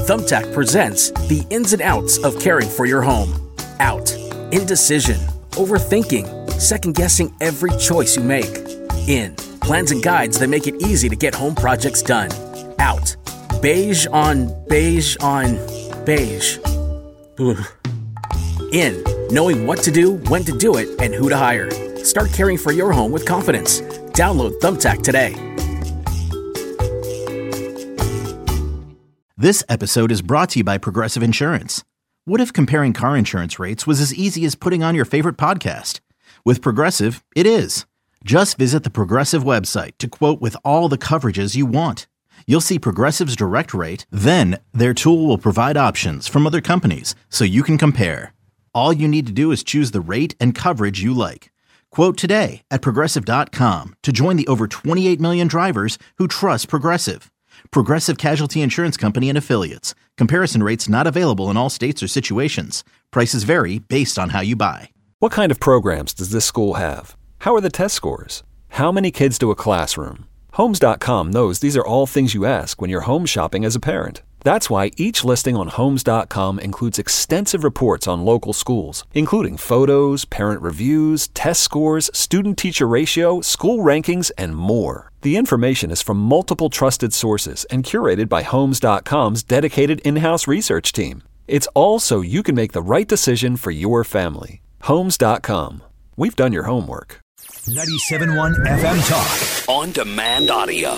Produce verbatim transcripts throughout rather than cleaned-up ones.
Thumbtack presents the ins and outs of caring for your home. Out. Indecision. Overthinking. Second-guessing every choice you make. In. Plans and guides that make it easy to get home projects done. Out. Beige on beige on beige. Ugh. In. Knowing what to do, when to do it, and who to hire. Start caring for your home with confidence. Download Thumbtack today. This episode is brought to you by Progressive Insurance. What if comparing car insurance rates was as easy as putting on your favorite podcast? With Progressive, it is. Just visit the Progressive website to quote with all the coverages you want. You'll see Progressive's direct rate, then their tool will provide options from other companies so you can compare. All you need to do is choose the rate and coverage you like. Quote today at Progressive dot com to join the over twenty-eight million drivers who trust Progressive. Progressive Casualty Insurance Company and Affiliates. Comparison rates not available in all states or situations. Prices vary based on how you buy. What kind of programs does this school have? How are the test scores? How many kids to a classroom? Homes dot com knows these are all things you ask when you're home shopping as a parent. That's why each listing on Homes dot com includes extensive reports on local schools, including photos, parent reviews, test scores, student-teacher ratio, school rankings, and more. The information is from multiple trusted sources and curated by Homes dot com's dedicated in-house research team. It's all so you can make the right decision for your family. Homes dot com. We've done your homework. ninety-seven point one F M Talk. On-demand audio.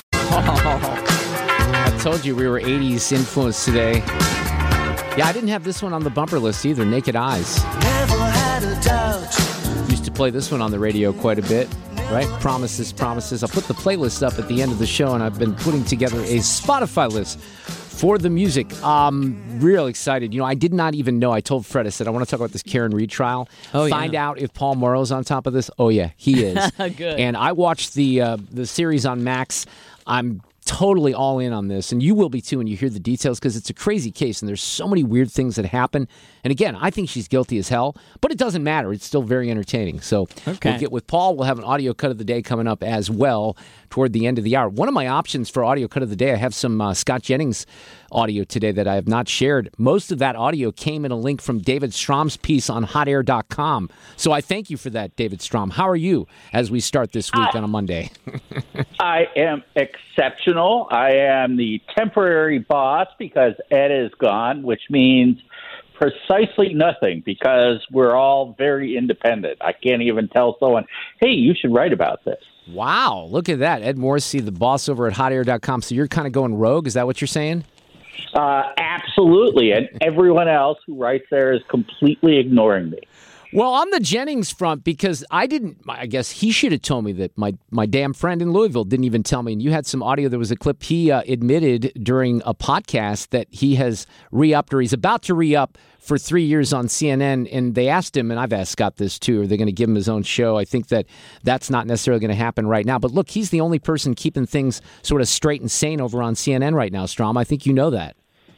I told you we were eighties influenced today. Yeah, I didn't have this one on the bumper list either, Naked Eyes. Never had a doubt. Used to play this one on the radio quite a bit, right? Promises, Promises. I'll put the playlist up at the end of the show, and I've been putting together a Spotify list for the music. Um, real excited. You know, I did not even know. I told Fred, I said, I want to talk about this Karen Reed trial. Oh, Find yeah. out if Paul Morrow's on top of this. Oh, yeah, he is. Good. And I watched the uh, the series on Max. I'm totally all in on this, and you will be too when you hear the details, because it's a crazy case, and there's so many weird things that happen. And again, I think she's guilty as hell, but it doesn't matter. It's still very entertaining. So Okay. we'll get with Paul. We'll have an audio cut of the day coming up as well toward the end of the hour. One of my options for audio cut of the day, I have some uh, Scott Jennings audio today that I have not shared. Most of that audio came in a link from David Strom's piece on hot air dot com. So I thank you for that, David Strom. How are you as we start this week I, on a Monday? I am exceptional. I am the temporary boss because Ed is gone, which means precisely nothing because we're all very independent. I can't even tell someone, hey, you should write about this. Wow, look at that. Ed Morrissey, the boss over at hot air dot com. So you're kind of going rogue. Is that what you're saying? Uh, absolutely. And everyone else who writes there is completely ignoring me. Well, on the Jennings front, because I didn't, I guess he should have told me that my, my damn friend in Louisville didn't even tell me. And you had some audio. There was a clip he uh, admitted during a podcast that he has re-upped, or he's about to re-up for three years on C N N. And they asked him, and I've asked Scott this too, are they going to give him his own show? I think that that's not necessarily going to happen right now. But look, he's the only person keeping things sort of straight and sane over on C N N right now, Strom. I think you know that.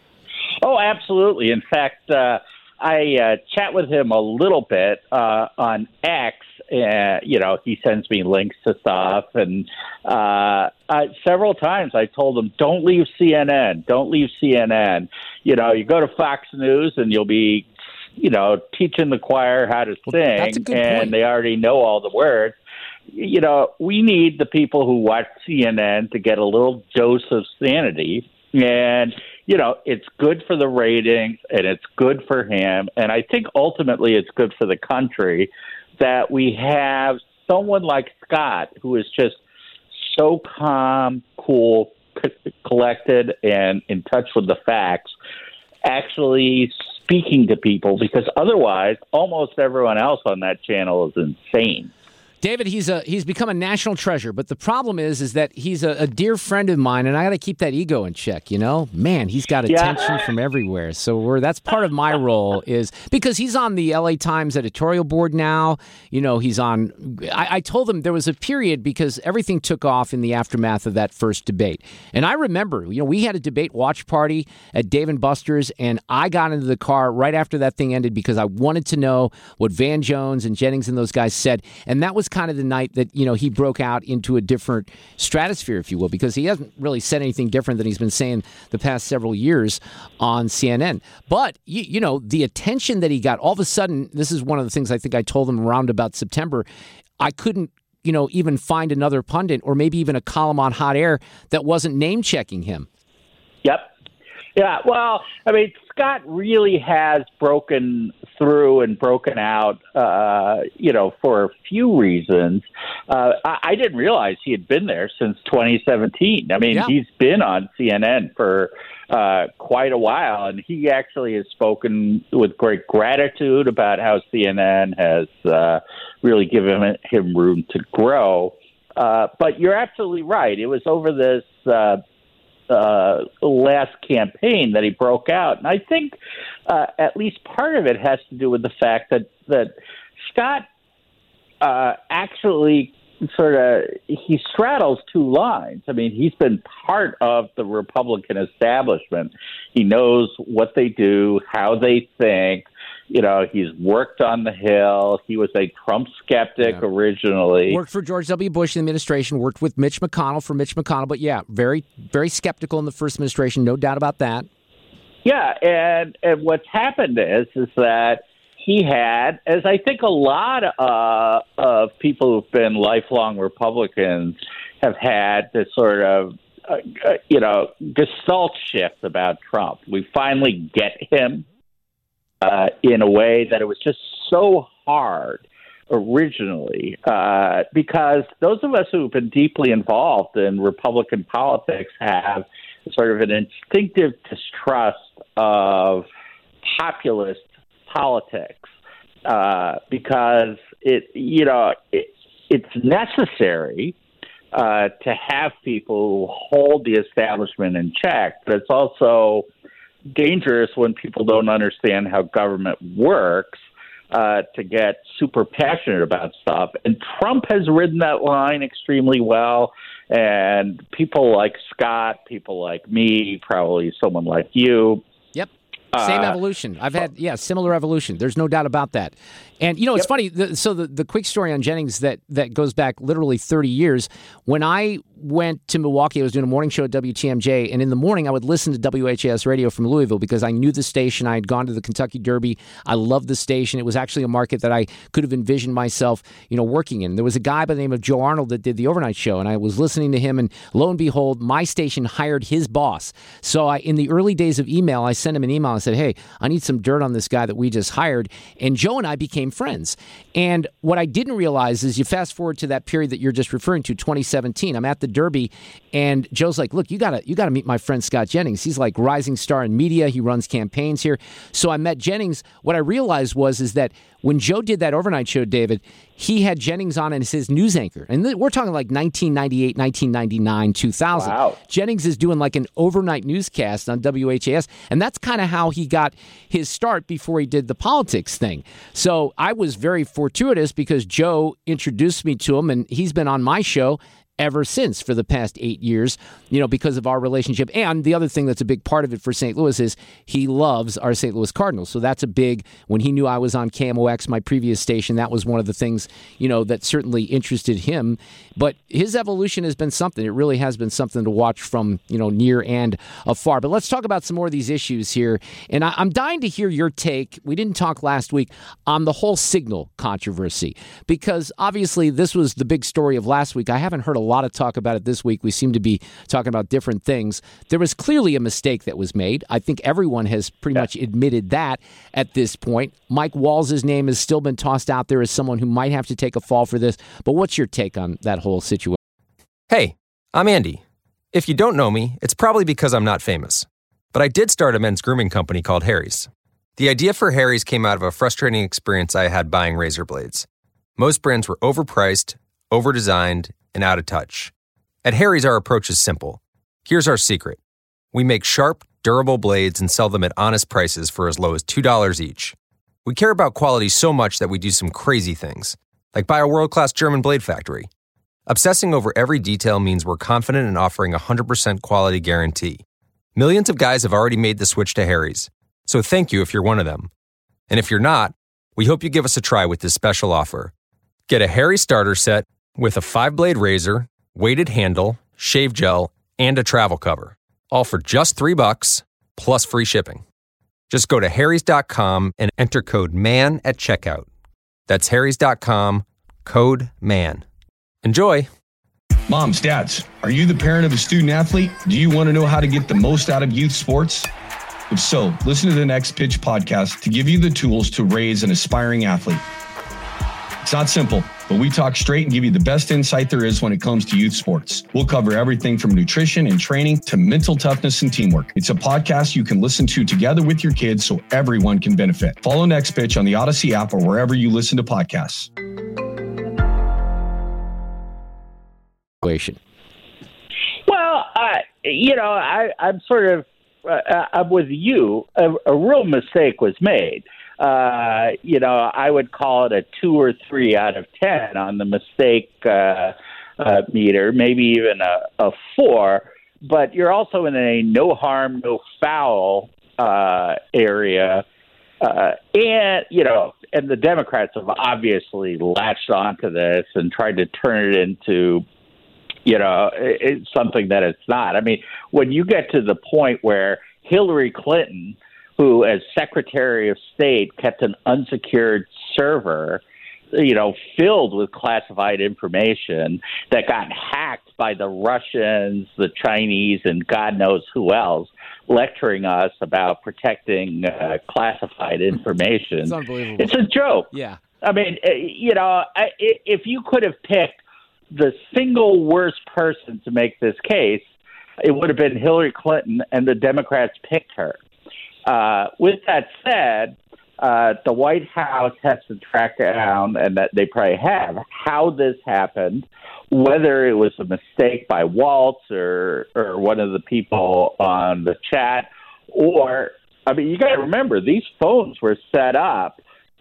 Oh, absolutely. In fact, uh, I uh, chat with him a little bit uh, on X. Uh, you know, he sends me links to stuff. And uh, I, several times I told him, don't leave C N N. Don't leave C N N. You know, you go to Fox News and you'll be, you know, teaching the choir how to Well, sing. that's a good and point. they already know all the words. You know, we need the people who watch C N N to get a little dose of sanity. And, you know, it's good for the ratings and it's good for him. And I think ultimately it's good for the country that we have someone like Scott who is just so calm, cool, c- collected, and in touch with the facts, actually speaking to people, because otherwise almost everyone else on that channel is insane. David, he's a he's become a national treasure, but the problem is is that he's a, a dear friend of mine, and I got to keep that ego in check. You know, man, he's got attention Yeah. from everywhere. So we're, that's part of my role is because he's on the L A Times editorial board now. You know, he's on. I, I told him there was a period because everything took off in the aftermath of that first debate, and I remember, you know, we had a debate watch party at Dave and Buster's, and I got into the car right after that thing ended because I wanted to know what Van Jones and Jennings and those guys said, and that was kind of the night that, you know, he broke out into a different stratosphere, if you will, because he hasn't really said anything different than he's been saying the past several years on C N N. But, you, you know, the attention that he got, all of a sudden, this is one of the things I think I told him around about September, I couldn't, you know, even find another pundit or maybe even a column on Hot Air that wasn't name-checking him. Yep. Yeah, well, I mean, Scott really has broken through and broken out, uh, you know, for a few reasons. Uh, I, I didn't realize he had been there since twenty seventeen. I mean, yeah. He's been on C N N for uh, quite a while, and he actually has spoken with great gratitude about how C N N has uh, really given him room to grow. Uh, but you're absolutely right. It was over this uh, uh, last campaign that he broke out. And I think uh, at least part of it has to do with the fact that, that Scott uh, actually sort of, he straddles two lines. I mean, he's been part of the Republican establishment. He knows what they do, how they think. You know, he's worked on the Hill. He was a Trump skeptic yeah. originally. Worked for George W. Bush in the administration, worked with Mitch McConnell for Mitch McConnell. But, yeah, very, very skeptical in the first administration, no doubt about that. Yeah, and, and what's happened is, is that he had, as I think a lot uh, of people who've been lifelong Republicans have had, this sort of, uh, you know, gestalt shift about Trump. We finally get him. Uh, in a way that it was just so hard originally, uh, because those of us who've been deeply involved in Republican politics have sort of an instinctive distrust of populist politics, uh, because it, you know, it, it's necessary uh, to have people who hold the establishment in check, but it's also dangerous when people don't understand how government works uh, to get super passionate about stuff. And Trump has ridden that line extremely well. And people like Scott, people like me, probably someone like you. Yep. Same uh, evolution. I've had, yeah, similar evolution. There's no doubt about that. And, you know, it's yep. funny. The, so the, the quick story on Jennings that, that goes back literally thirty years. When I went to Milwaukee, I was doing a morning show at W T M J, and in the morning I would listen to W H A S radio from Louisville because I knew the station. I had gone to the Kentucky Derby. I loved the station. It was actually a market that I could have envisioned myself, you know, working in. There was a guy by the name of Joe Arnold that did the overnight show, and I was listening to him, and lo and behold, my station hired his boss. So I, in the early days of email, I sent him an email and said, hey, I need some dirt on this guy that we just hired. And Joe and I became friends. And what I didn't realize is you fast forward to that period that you're just referring to, twenty seventeen. I'm at the Derby, and Joe's like, look, you gotta you gotta meet my friend Scott Jennings. He's like rising star in media. He runs campaigns here. So I met Jennings. What I realized was is that when Joe did that overnight show, David, he had Jennings on as his news anchor. And th- we're talking like nineteen ninety-eight, nineteen ninety-nine, two thousand. Wow. Jennings is doing like an overnight newscast on W H A S. And that's kind of how he got his start before he did the politics thing. So I was very fortuitous because Joe introduced me to him, and he's been on my show ever since for the past eight years, you know, because of our relationship. And the other thing that's a big part of it for Saint Louis is he loves our Saint Louis Cardinals. So that's a big, when he knew I was on K M O X, my previous station, that was one of the things, you know, that certainly interested him. But his evolution has been something. It really has been something to watch from, you know, near and afar. But let's talk about some more of these issues here. And I, I'm dying to hear your take. We didn't talk last week on the whole Signal controversy, because obviously this was the big story of last week. I haven't heard a lot of talk about it this week. We seem to be talking about different things. There was clearly a mistake that was made. I think everyone has pretty yeah. much admitted that at this point. Mike Walls' name has still been tossed out there as someone who might have to take a fall for this. But what's your take on that whole situation? Hey, I'm Andy. If you don't know me, it's probably because I'm not famous. But I did start a men's grooming company called Harry's. The idea for Harry's came out of a frustrating experience I had buying razor blades. Most brands were overpriced, overdesigned, and out of touch. At Harry's, our approach is simple. Here's our secret. We make sharp, durable blades and sell them at honest prices for as low as two dollars each. We care about quality so much that we do some crazy things, like buy a world-class German blade factory. Obsessing over every detail means we're confident in offering a one hundred percent quality guarantee. Millions of guys have already made the switch to Harry's, so thank you if you're one of them. And if you're not, we hope you give us a try with this special offer. Get a Harry's starter set with a five-blade razor, weighted handle, shave gel, and a travel cover. All for just three bucks, plus free shipping. Just go to harrys dot com and enter code MAN at checkout. That's harrys dot com, code MAN. Enjoy! Moms, dads, are you the parent of a student athlete? Do you want to know how to get the most out of youth sports? If so, listen to the Next Pitch podcast to give you the tools to raise an aspiring athlete. It's not simple, but we talk straight and give you the best insight there is when it comes to youth sports. We'll cover everything from nutrition and training to mental toughness and teamwork. It's a podcast you can listen to together with your kids so everyone can benefit. Follow Next Pitch on the Odyssey app or wherever you listen to podcasts. Well, uh, you know, I, I'm sort of, uh, I'm with you. A, a real mistake was made. Uh, you know, I would call it a two or three out of ten on the mistake uh, uh, meter, maybe even a, a four. But you're also in a no harm, no foul uh, area. Uh, and, you know, and the Democrats have obviously latched onto this and tried to turn it into, you know, it's something that it's not. I mean, when you get to the point where Hillary Clinton, who as Secretary of State kept an unsecured server, you know, filled with classified information that got hacked by the Russians, the Chinese, and God knows who else, lecturing us about protecting uh, classified information. It's unbelievable. It's a joke. Yeah. I mean, you know, I, if you could have picked the single worst person to make this case, it would have been Hillary Clinton, and the Democrats picked her. Uh, with that said, uh, the White House has to track down, and that they probably have, how this happened, whether it was a mistake by Waltz or, or one of the people on the chat, or, I mean, you got to remember, these phones were set up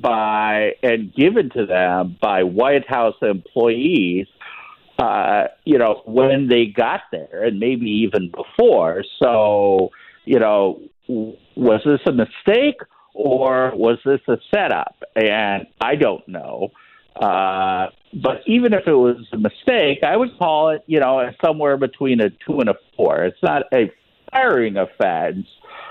by and given to them by White House employees, uh, you know, when they got there, and maybe even before. So, you know, was this a mistake or was this a setup? And I don't know. Uh, but even if it was a mistake, I would call it, you know, somewhere between a two and a four. It's not a firing offense,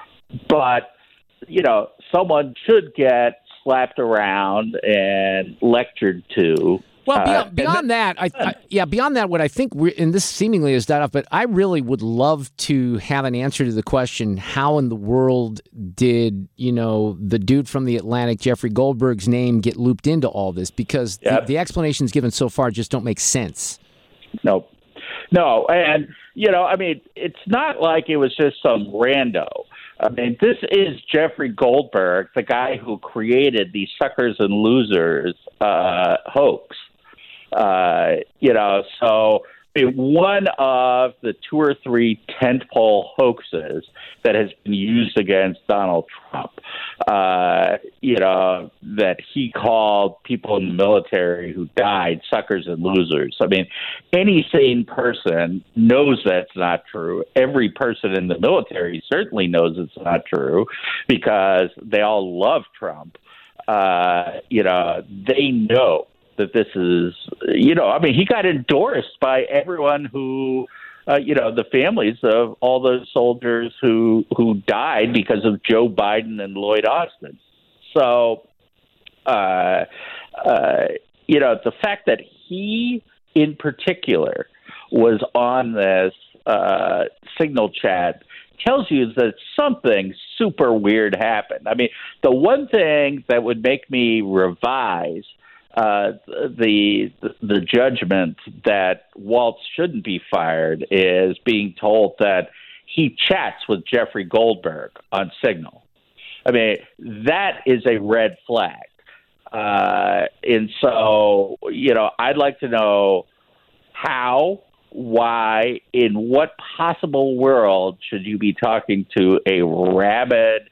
but, you know, someone should get slapped around and lectured to. Well, beyond, uh, beyond that, I, I, yeah, beyond that, what I think, we're, and this seemingly is done off, but I really would love to have an answer to the question: how in the world did, you know, the dude from the Atlantic, Jeffrey Goldberg's name, get looped into all this? Because yep. the, the explanations given so far just don't make sense. No, no, and you know, I mean, it's not like it was just some rando. I mean, this is Jeffrey Goldberg, the guy who created the Suckers and Losers uh, hoax. Uh, you know, so I mean, one of the two or three tentpole hoaxes that has been used against Donald Trump, uh, you know, that he called people in the military who died suckers and losers. I mean, any sane person knows that's not true. Every person in the military certainly knows it's not true because they all love Trump. Uh, you know, they know that this is, you know, I mean, he got endorsed by everyone who, uh, you know, the families of all those soldiers who who died because of Joe Biden and Lloyd Austin. So, uh, uh, you know, the fact that he in particular was on this uh, Signal chat tells you that something super weird happened. I mean, the one thing that would make me revise Uh, the the judgment that Waltz shouldn't be fired is being told that he chats with Jeffrey Goldberg on Signal. I mean, that is a red flag. Uh, and so, you know, I'd like to know how, why, in what possible world should you be talking to a rabid,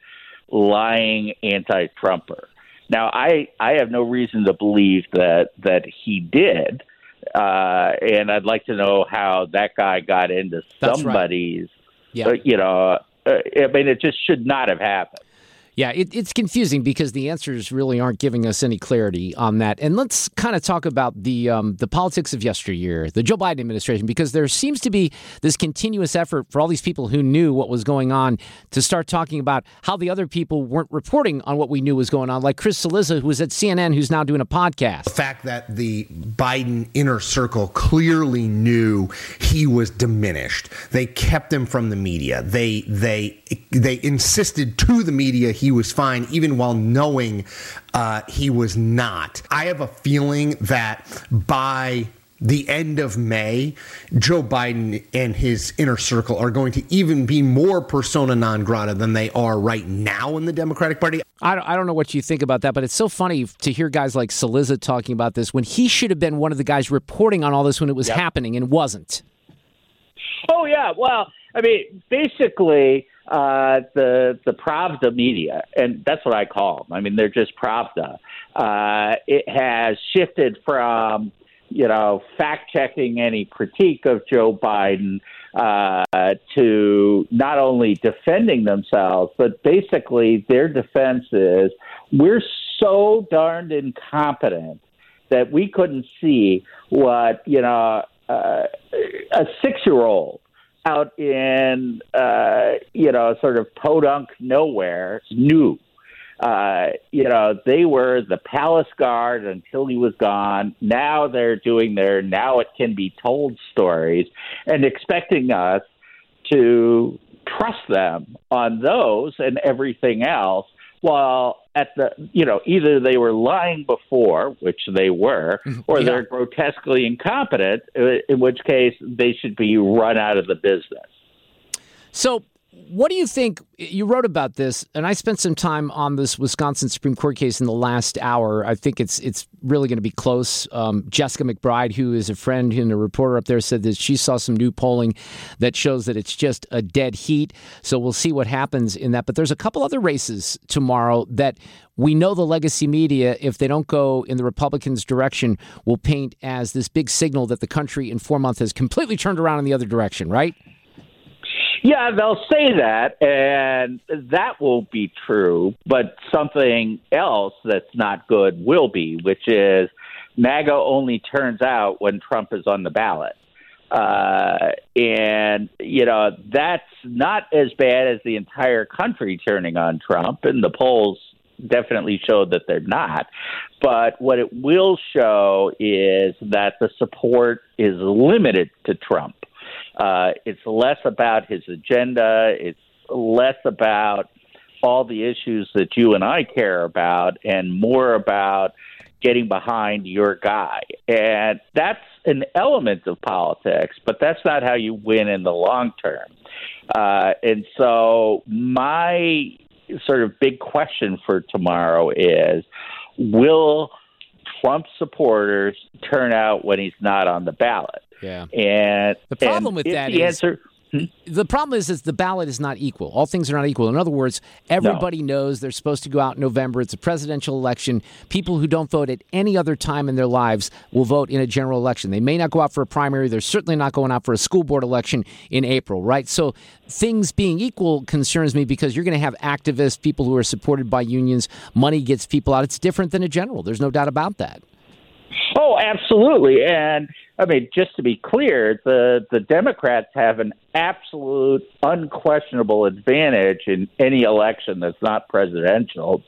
lying anti-Trumper? Now, I, I have no reason to believe that, that he did, uh, and I'd like to know how that guy got into That's somebody's, right. yeah. uh, you know, uh, I mean, it just should not have happened. Yeah, it, it's confusing because the answers really aren't giving us any clarity on that. And let's kind of talk about the um, the politics of yesteryear, the Joe Biden administration, because there seems to be this continuous effort for all these people who knew what was going on to start talking about how the other people weren't reporting on what we knew was going on, like Chris Cillizza, who was at C N N, who's now doing a podcast. The fact that the Biden inner circle clearly knew he was diminished. They kept him from the media. They they they insisted to the media he was fine, even while knowing uh, he was not. I have a feeling that by the end of May, Joe Biden and his inner circle are going to even be more persona non grata than they are right now in the Democratic Party. I don't, I don't know what you think about that, but it's so funny to hear guys like Cillizza talking about this when he should have been one of the guys reporting on all this when it was yep. happening and wasn't. Oh, yeah. Well, I mean, basically, uh, the the Pravda media, and that's what I call them. I mean, they're just Pravda. Uh, it has shifted from, you know, fact-checking any critique of Joe Biden uh, to not only defending themselves, but basically their defense is we're so darned incompetent that we couldn't see what, you know, uh, a six-year-old out in, uh, you know, sort of podunk nowhere knew. Uh, you know, they were the palace guard until he was gone. Now they're doing their now it can be told stories and expecting us to trust them on those and everything else. While at the, you know, either they were lying before, which they were, or yeah. they're grotesquely incompetent, in which case they should be run out of the business. So what do you think? You wrote about this, and I spent some time on this Wisconsin Supreme Court case in the last hour. I think it's it's really going to be close. Um, Jessica McBride, who is a friend and a reporter up there, said that she saw some new polling that shows that it's just a dead heat. So we'll see what happens in that. But there's a couple other races tomorrow that we know the legacy media, if they don't go in the Republicans' direction, will paint as this big signal that the country in four months has completely turned around in the other direction, right? Yeah, they'll say that, and that will be true, but something else that's not good will be, which is MAGA only turns out when Trump is on the ballot. Uh, and, you know, that's not as bad as the entire country turning on Trump, and the polls definitely show that they're not. But what it will show is that the support is limited to Trump. Uh, it's less about his agenda. It's less about all the issues that you and I care about and more about getting behind your guy. And that's an element of politics, but that's not how you win in the long term. Uh, and so my sort of big question for tomorrow is, will Trump supporters turn out when he's not on the ballot? Yeah. And the problem and with that the is answer, hmm? the problem is is the ballot is not equal. All things are not equal. In other words, everybody no. knows they're supposed to go out in November. It's a presidential election. People who don't vote at any other time in their lives will vote in a general election. They may not go out for a primary. They're certainly not going out for a school board election in April, right? So things being equal concerns me because you're going to have activists, people who are supported by unions. Money gets people out. It's different than a general. There's no doubt about that. Oh, absolutely. And I mean, just to be clear, the, the Democrats have an absolute, unquestionable advantage in any election that's not presidential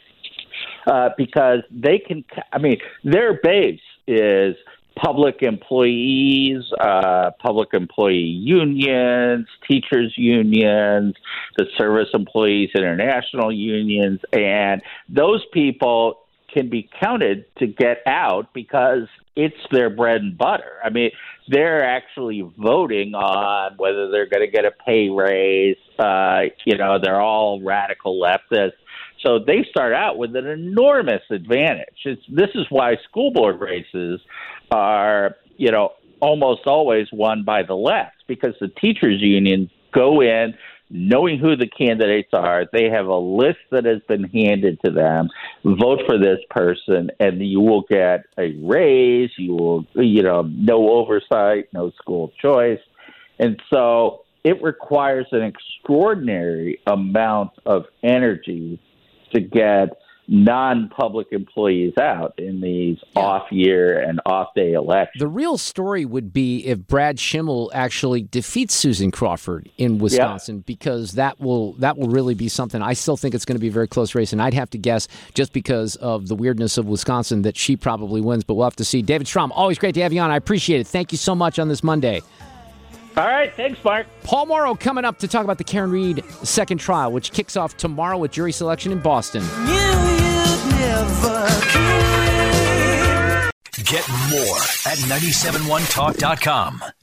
uh, because they can, I mean, their base is public employees, uh, public employee unions, teachers unions, the Service Employees International unions, and those people can be counted to get out because it's their bread and butter. I mean, they're actually voting on whether they're going to get a pay raise. Uh, you know, they're all radical leftists. So they start out with an enormous advantage. It's, this is why school board races are, you know, almost always won by the left, because the teachers unions go in knowing who the candidates are. They have a list that has been handed to them. Vote for this person, and you will get a raise. You will, you know, no oversight, no school choice. And so it requires an extraordinary amount of energy to get non-public employees out in these yeah. off-year and off-day elections. The real story would be if Brad Schimmel actually defeats Susan Crawford in Wisconsin, yeah. because that will that will really be something. I still think it's going to be a very close race, and I'd have to guess, just because of the weirdness of Wisconsin, that she probably wins, but we'll have to see. David Strom, always great to have you on. I appreciate it. Thank you so much on this Monday. All right, thanks, Mark. Paul Morrow coming up to talk about the Karen Read second trial, which kicks off tomorrow with jury selection in Boston. Get more at nine seven one talk dot com.